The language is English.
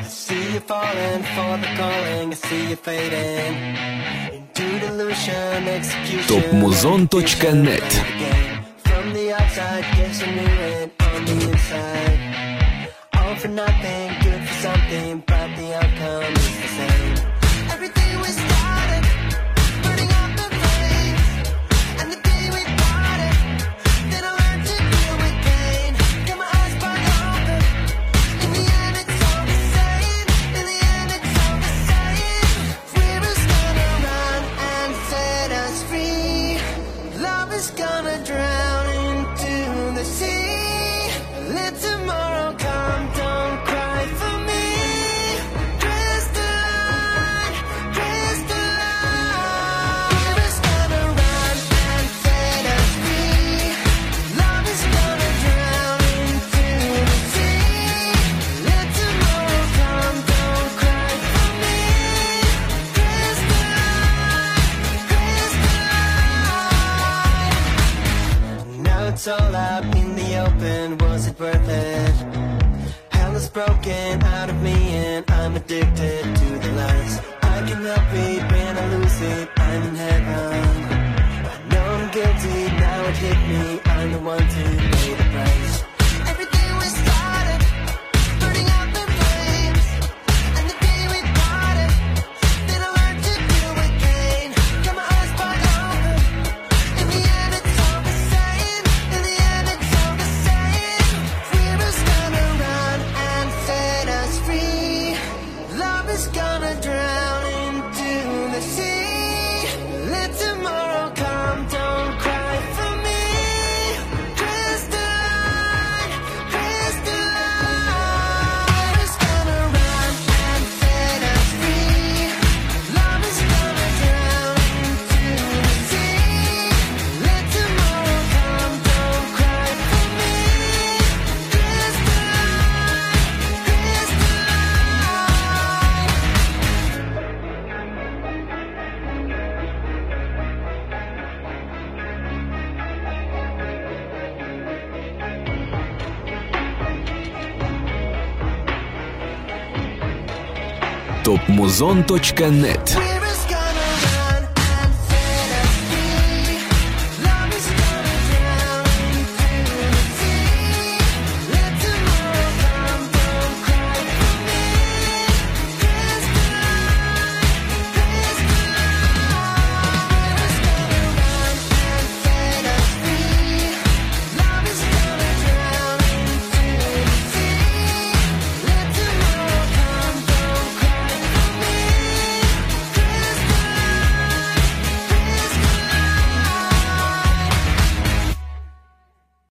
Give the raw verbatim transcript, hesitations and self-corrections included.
See you falling for the calling, I see you fading into delusion, execution. топ музон точка нет. From the outside, guess I knew it on the inside. All for nothing, good for something, but the outcome is the same. Everything we started, burning up the flames, and the day we parted, then I learned to deal with pain. Got my eyes wide open. In the end, it's all the same. In the end, it's all the same. Rivers gonna run and set us free. Love is gonna drown into the sea. Let tomorrow come, don't cry for me. Crystalline, crystalline. Rivers gonna run and set us free. Love is gonna drown into the sea. Let tomorrow come, don't cry for me. Crystalline, crystalline. Now it's all out in the open, was it worth it? Hell is broken out of me and I'm addicted to the lies. I can help it when I lose it, I'm in heaven. I know I'm guilty, now it hit me, I'm the one to pay the price. Everything we started, burning up in flames, and the day we parted, then I learned to deal with pain. Got my eyes wide open. In the end, it's all the same. In the end, it's all the same. Rivers gonna run and set us free. Love is gonna drown into the sea. Let tomorrow come, don't cry for me. Crystalline, crystalline. Rivers gonna run and set us free. Love is gonna drown into the sea. Let tomorrow come, don't cry for me. Crystalline, топ музон точка нет. crystalline.